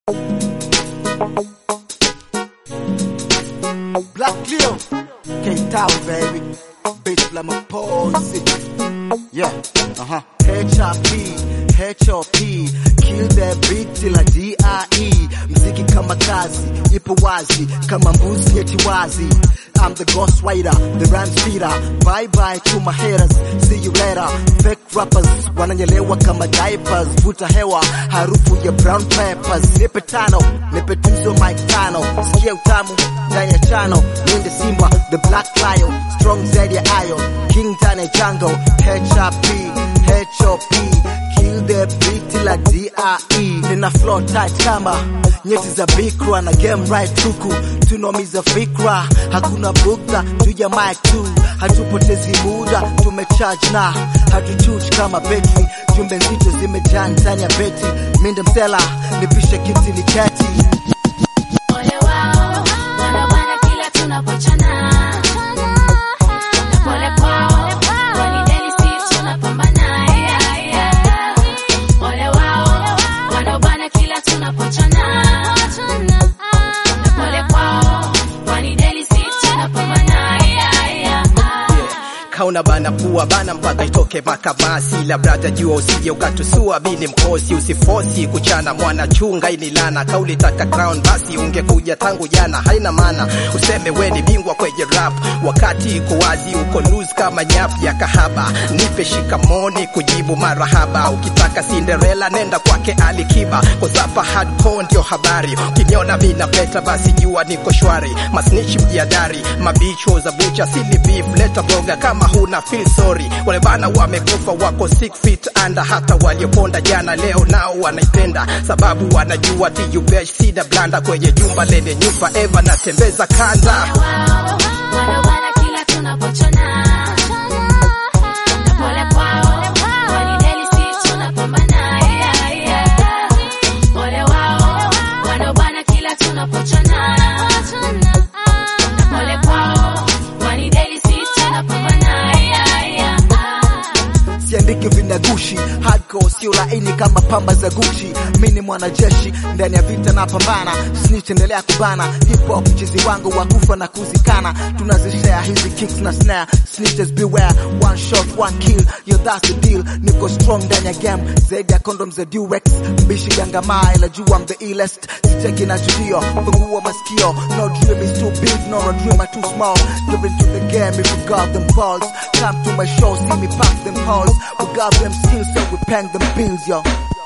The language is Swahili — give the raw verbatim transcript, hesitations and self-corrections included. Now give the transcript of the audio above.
Black Cleo, K-Town baby, bitch la mapozi. Yeah, uh-huh. H R P, H O P, kill that beat till a D I E. Mziki kama kazi, ipo wazi, kama mbuzi nyeti wazi. I'm the ghost rider, the rhyme speeder. Bye bye to my haters, see you later. Fake rappers, wananyelewa kama diapers. Vuta hewa, harufu ya brown peppers. Nipe tano, nipe tuzo mic tano. Sikia utamu, ndani ya chano. Ninde Simba, the black lion. Strong zaidi ya iron, king ndani ya jungle. H R P, H O P, kill the beat till a D I E. Nina flow tight kama nyeti za bikra na game right huku. Tunomiza fikra, hakuna bugda, tuja mic tu. Hatupotezi muda, tumecharge na hatuchuchi kama betri. Jumbe nzito zimejaa ndani ya beti. Minde msela, nipishe kiti niketi. Ole wao, wanabana kila tunapochana. Na pole kwao, wani daily si tunapambana. Ole wao, wanabana kila tunapochana. Na pole kwao, wani daily si tunapambana. Kauna bana pua bana mpaka itoke makamasi. La brother jua usije ukatusua bini mkosi. Usifosi kuchana mwana chunga ini lana. Kauli taka crown basi ungekuja tangu jana. Haina maana useme we ni bingwa kwenye rap wakati iko wazi uko loose kama nyap ya kahaba. Nipe shikamoni kujibu marahaba. Ukitaka Cinderella nenda kwake Alikiba. Kozapa hardcore ndio habari. Ukiniona mina peta basi jua niko shwari. Masnichi mjiadari, mabicho za bucha sili beef. Leta boga kama huna feel sorry. Wale bana wamekufa wako six feet under. Hata walioponda jana leo nao wanaipenda. Sababu wanajua T U B sida blanda. Kwenye jumba lene nyupa eva na tembeza kanda. Wanabana kila tunapochana. Na pole kwao, wani daily si tunapambana. Ole wao, wanabana kila tunapochana. Na pole kwao, wani daily si tunapambana. Siandiki vinagushi, hardcore sio laini kama pamba za Gucci. Mimi mwanajeshi, ndani ya vita na pambana. Snitch endelea kubana, hip hop mchizi wangu wakufa na kuzikana. Tunazishare hizi kicks na snare, snitches beware. One shot, one kill, yo that's the deal. Niko strong ndani ya game, zaidi ya condoms za Durex. Mbishi gangama, ila juu I'm the illest. Sitaki na judio, fungua masikio. No dream is too big, no a dream is too small. Give into the game if you got them balls. Come to my show, see me pack them halls. We got them skills so we paying them bills, yo.